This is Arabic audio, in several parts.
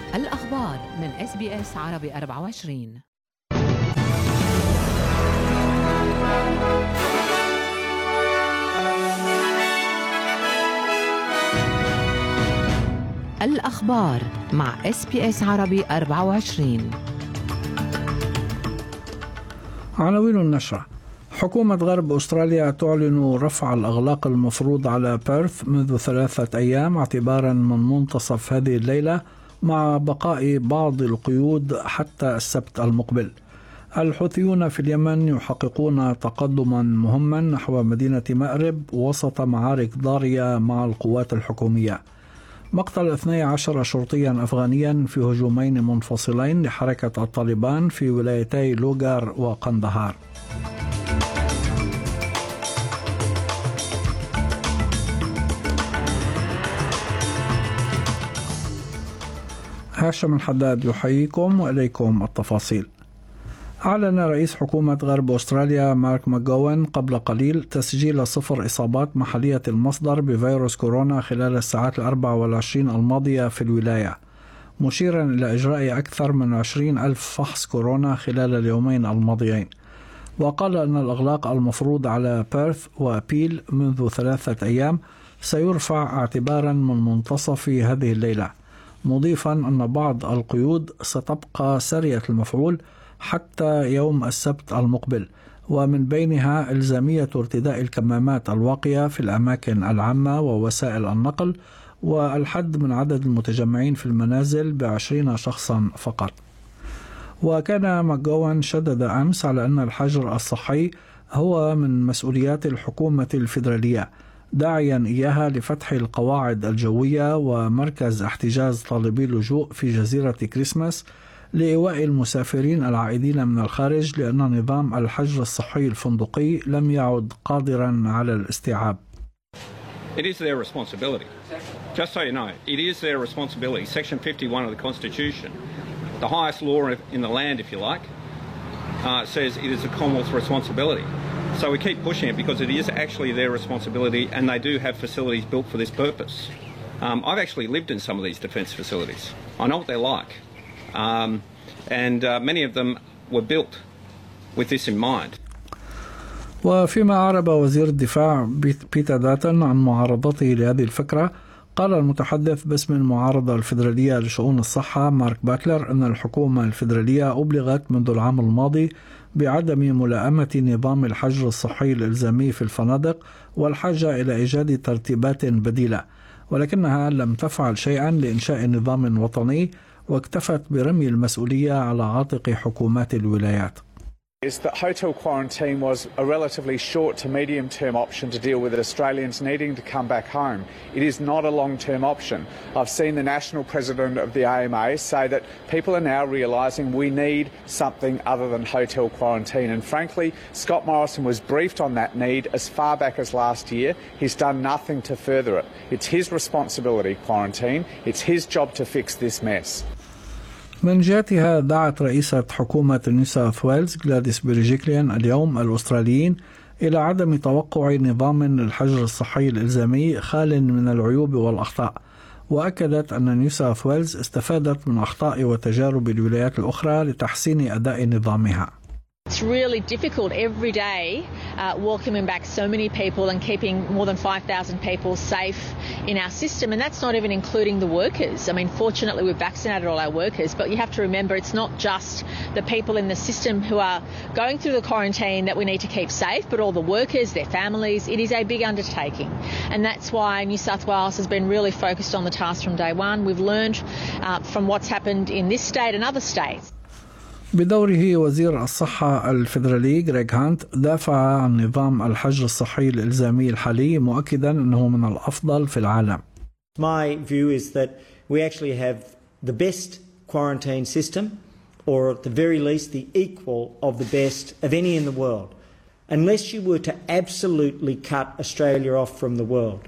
الأخبار من SBS عربي 24. الأخبار مع SBS عربي 24. عناوين النشرة: حكومة غرب أستراليا تعلن رفع الأغلاق المفروض على بيرث منذ 3 أيام اعتبارا من منتصف هذه الليلة، مع بقاء بعض القيود حتى السبت المقبل. الحوثيون في اليمن يحققون تقدما مهما نحو مدينة مأرب وسط معارك ضارية مع القوات الحكومية. مقتل 12 شرطيا أفغانيا في هجومين منفصلين لحركة الطالبان في ولايتي لوغار وقندهار. هاشم الحداد يحييكم وإليكم التفاصيل. أعلن رئيس حكومة غرب أستراليا مارك ماكغوين قبل قليل تسجيل 0 إصابات محلية المصدر بفيروس كورونا خلال الساعات 24 الماضية في الولاية، مشيرا إلى إجراء أكثر من 20,000 فحص كورونا خلال اليومين الماضيين. وقال أن الإغلاق المفروض على بيرث وبيل منذ 3 أيام سيرفع اعتبارا من منتصف هذه الليلة، مضيفا أن بعض القيود ستبقى سارية المفعول حتى يوم السبت المقبل، ومن بينها إلزامية ارتداء الكمامات الواقية في الأماكن العامة ووسائل النقل، والحد من عدد المتجمعين في المنازل ب20 شخصا فقط. وكان ماكغوين شدد أمس على أن الحجر الصحي هو من مسؤوليات الحكومة الفيدرالية، داعيا إياها لفتح القواعد الجوية ومركز احتجاز طالبي اللجوء في جزيرة كريسماس لإيواء المسافرين العائدين من الخارج، لأن نظام الحجر الصحي الفندقي لم يعد قادرا على الاستيعاب. It is their responsibility. Just so you know, it is their responsibility. Section 51 of the Constitution, the highest law in the land, if you like, says it is the Commonwealth's responsibility. So we keep pushing it because it is actually their responsibility, and they do have facilities built for this purpose. I've actually lived in some of these defence facilities. I know what they're like. And many of them were built with this in mind. وفيما أعرب وزير الدفاع بيتر داتن عن معارضته لهذه الفكرة، قال المتحدث باسم المعارضة الفيدرالية لشؤون الصحة مارك باتلر أن الحكومة الفيدرالية أبلغت منذ العام الماضي بعدم ملائمة نظام الحجر الصحي الإلزامي في الفنادق والحاجة إلى إيجاد ترتيبات بديلة، ولكنها لم تفعل شيئا لإنشاء نظام وطني، واكتفت برمي المسؤولية على عاتق حكومات الولايات. Is that hotel quarantine was a relatively short to medium-term option to deal with Australians needing to come back home. It is not a long-term option. I've seen the national president of the AMA say that people are now realising we need something other than hotel quarantine. And frankly, Scott Morrison was briefed on that need as far back as last year. He's done nothing to further it. It's his responsibility, quarantine. It's his job to fix this mess. من جهتها دعت رئيسة حكومة نيو ساوث ويلز غلاديس بيرجيكليان اليوم الأستراليين إلى عدم توقع نظام للحجر الصحي الإلزامي خال من العيوب والأخطاء، وأكدت أن نيو ساوث ويلز استفادت من أخطاء وتجارب الولايات الأخرى لتحسين أداء نظامها. It's really difficult every day welcoming back so many people and keeping more than 5,000 people safe in our system, and that's not even including the workers. I mean, fortunately we've vaccinated all our workers, but you have to remember it's not just the people in the system who are going through the quarantine that we need to keep safe, but all the workers, their families. It is a big undertaking, and that's why New South Wales has been really focused on the task from day one. We've learned from what's happened in this state and other states. بدوره وزير الصحة الفيدرالي غريغ هانت دافع عن نظام الحجر الصحي الإلزامي الحالي، مؤكدا أنه من الأفضل في العالم. My view is that we actually have the best quarantine system, or at the very least the equal of the best of any in the world, unless you were to absolutely cut Australia off from the world.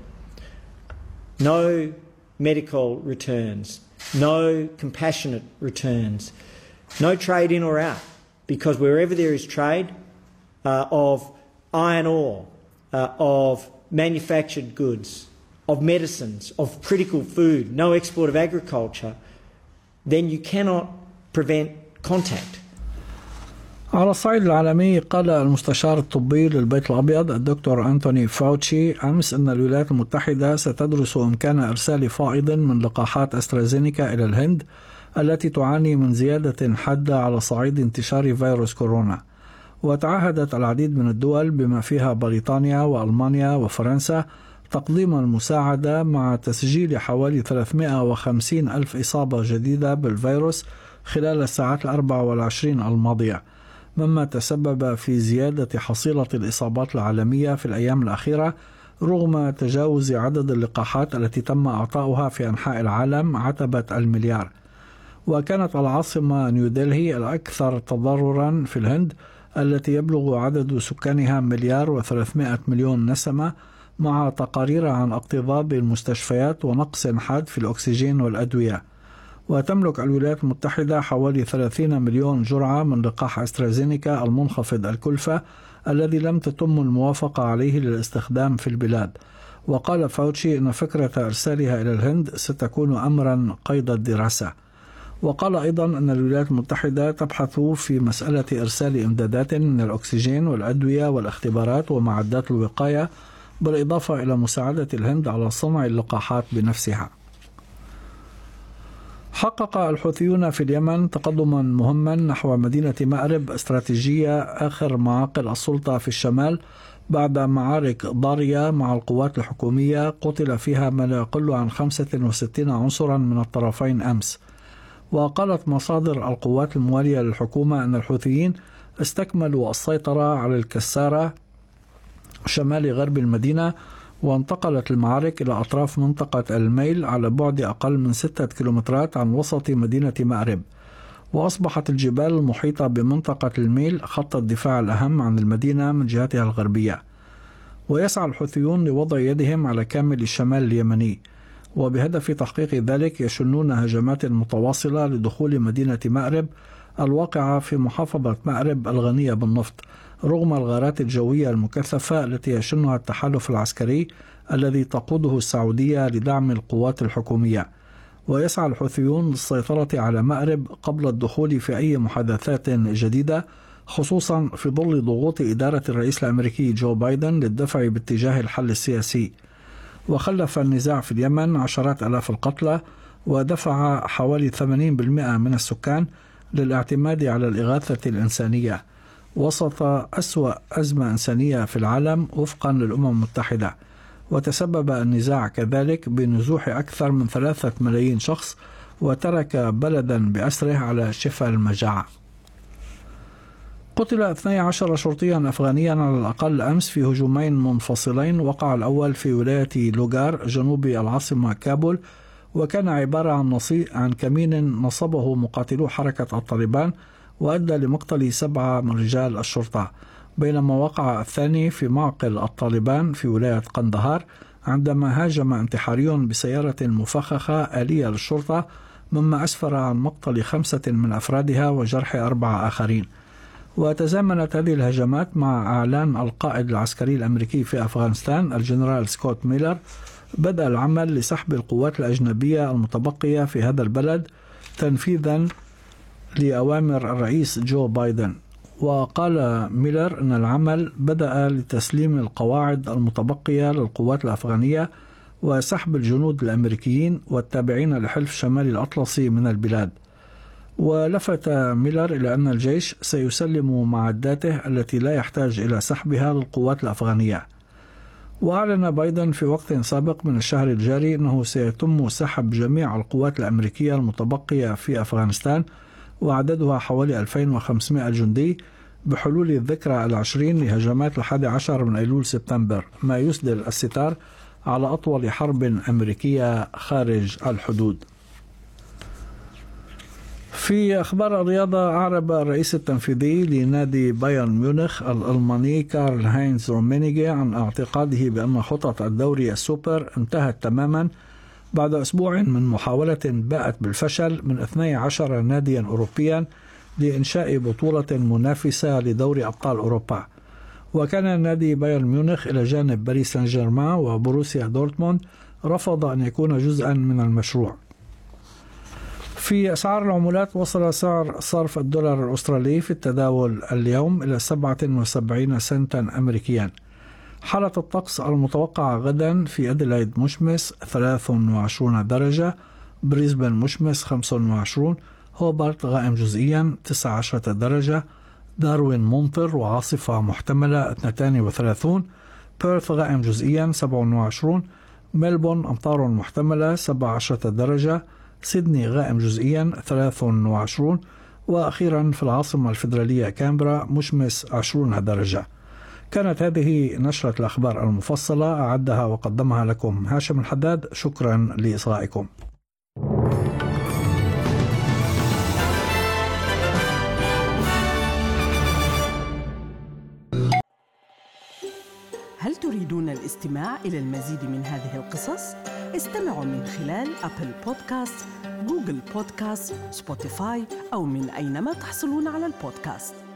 No medical returns, no compassionate returns, no trade in or out, because wherever there is trade of iron ore, of manufactured goods, of medicines, of critical food, no export of agriculture, then you cannot prevent contact. على الصعيد العالمي، قال المستشار الطبي للبيت الأبيض الدكتور أنتوني فاوتشي أمس أن الولايات المتحدة ستدرس إمكان إرسال فائض من لقاحات أسترازينيكا إلى الهند التي تعاني من زيادة حادة على صعيد انتشار فيروس كورونا. وتعهدت العديد من الدول بما فيها بريطانيا وألمانيا وفرنسا تقديم المساعدة مع تسجيل حوالي 350 ألف إصابة جديدة بالفيروس خلال الساعات 24 الماضية، مما تسبب في زيادة حصيلة الإصابات العالمية في الأيام الأخيرة رغم تجاوز عدد اللقاحات التي تم إعطاؤها في أنحاء العالم عتبة المليار. وكانت العاصمة نيودلهي الأكثر تضررا في الهند التي يبلغ عدد سكانها 1,300,000,000 نسمة، مع تقارير عن اكتظاظ المستشفيات ونقص حاد في الأكسجين والأدوية. وتملك الولايات المتحدة حوالي 30 مليون جرعة من لقاح أسترازينيكا المنخفض الكلفة الذي لم تتم الموافقة عليه للاستخدام في البلاد. وقال فاوتشي إن فكرة إرسالها إلى الهند ستكون أمرا قيد الدراسة. وقال أيضا أن الولايات المتحدة تبحث في مسألة إرسال إمدادات من الأكسجين والأدوية والاختبارات ومعدات الوقاية، بالإضافة إلى مساعدة الهند على صنع اللقاحات بنفسها. حقق الحوثيون في اليمن تقدما مهما نحو مدينة مأرب استراتيجية آخر معاقل السلطة في الشمال بعد معارك ضارية مع القوات الحكومية قتل فيها ما لا يقل عن 65 عنصرا من الطرفين أمس. وقالت مصادر القوات الموالية للحكومة أن الحوثيين استكملوا السيطرة على الكسارة شمال غرب المدينة، وانتقلت المعارك إلى أطراف منطقة الميل على بعد أقل من 6 كيلومترات عن وسط مدينة مأرب. وأصبحت الجبال المحيطة بمنطقة الميل خط الدفاع الأهم عن المدينة من جهتها الغربية. ويسعى الحوثيون لوضع يدهم على كامل الشمال اليمني، وبهدف تحقيق ذلك يشنون هجمات متواصلة لدخول مدينة مأرب الواقعة في محافظة مأرب الغنية بالنفط، رغم الغارات الجوية المكثفة التي يشنها التحالف العسكري الذي تقوده السعودية لدعم القوات الحكومية. ويسعى الحوثيون للسيطرة على مأرب قبل الدخول في أي محادثات جديدة، خصوصا في ظل ضغوط إدارة الرئيس الأمريكي جو بايدن للدفع باتجاه الحل السياسي. وخلف النزاع في اليمن عشرات آلاف القتلى، ودفع حوالي 80% من السكان للاعتماد على الإغاثة الإنسانية وسط أسوأ أزمة إنسانية في العالم وفقا للأمم المتحدة. وتسبب النزاع كذلك بنزوح أكثر من 3 ملايين شخص، وترك بلدا بأسره على شفا المجاعة. قتل 12 شرطيا أفغانيا على الأقل أمس في هجومين منفصلين، وقع الأول في ولاية لوغار جنوب العاصمة كابول، وكان عبارة عن كمين نصبه مقاتلو حركة الطالبان وأدى لمقتل 7 من رجال الشرطة، بينما وقع الثاني في معقل الطالبان في ولاية قندهار عندما هاجم انتحاري بسيارة مفخخة آلية للشرطة، مما أسفر عن مقتل 5 من أفرادها وجرح 4 آخرين. وتزامنت هذه الهجمات مع إعلان القائد العسكري الأمريكي في أفغانستان الجنرال سكوت ميلر بدأ العمل لسحب القوات الأجنبية المتبقية في هذا البلد تنفيذا لأوامر الرئيس جو بايدن. وقال ميلر أن العمل بدأ لتسليم القواعد المتبقية للقوات الأفغانية وسحب الجنود الأمريكيين والتابعين لحلف شمال الأطلسي من البلاد. ولفت ميلر إلى أن الجيش سيسلم معداته التي لا يحتاج إلى سحبها للقوات الأفغانية. وأعلن بايدن في وقت سابق من الشهر الجاري أنه سيتم سحب جميع القوات الأمريكية المتبقية في أفغانستان، وعددها حوالي 2500 جندي، بحلول الذكرى 20 لهجمات 11 من أيلول سبتمبر، ما يسدل الستار على أطول حرب أمريكية خارج الحدود. في أخبار الرياضة، أعرب الرئيس التنفيذي لنادي بايرن ميونخ الألماني كارل هاينز رومينيجي عن اعتقاده بأن خطط الدوري السوبر انتهت تماما بعد أسبوع من محاولة باءت بالفشل من 12 ناديا أوروبيا لإنشاء بطولة منافسة لدوري أبطال أوروبا. وكان نادي بايرن ميونخ إلى جانب باريس سان جيرمان وبروسيا دورتموند رفض أن يكون جزءا من المشروع. في أسعار العملات، وصل سعر صرف الدولار الأسترالي في التداول اليوم إلى 77 سنتا أمريكيا. حالة الطقس المتوقعة غدا: في أديلايد مشمس 23 درجة، بريسبن مشمس 25، هوبارت غائم جزئيا 19 درجة، داروين ممطر وعاصفة محتملة 32، بيرث غائم جزئيا 27، ملبون أمطار محتملة 17 درجة، سيدني غائم جزئيا 23، وأخيرا في العاصمة الفيدرالية كامبرا مشمس 20 درجة. كانت هذه نشرة الأخبار المفصلة، أعدها وقدمها لكم هاشم الحداد. شكرا لإصغائكم. هل تريدون الاستماع إلى المزيد من هذه القصص؟ استمعوا من خلال أبل بودكاست، جوجل بودكاست، سبوتيفاي أو من أينما تحصلون على البودكاست.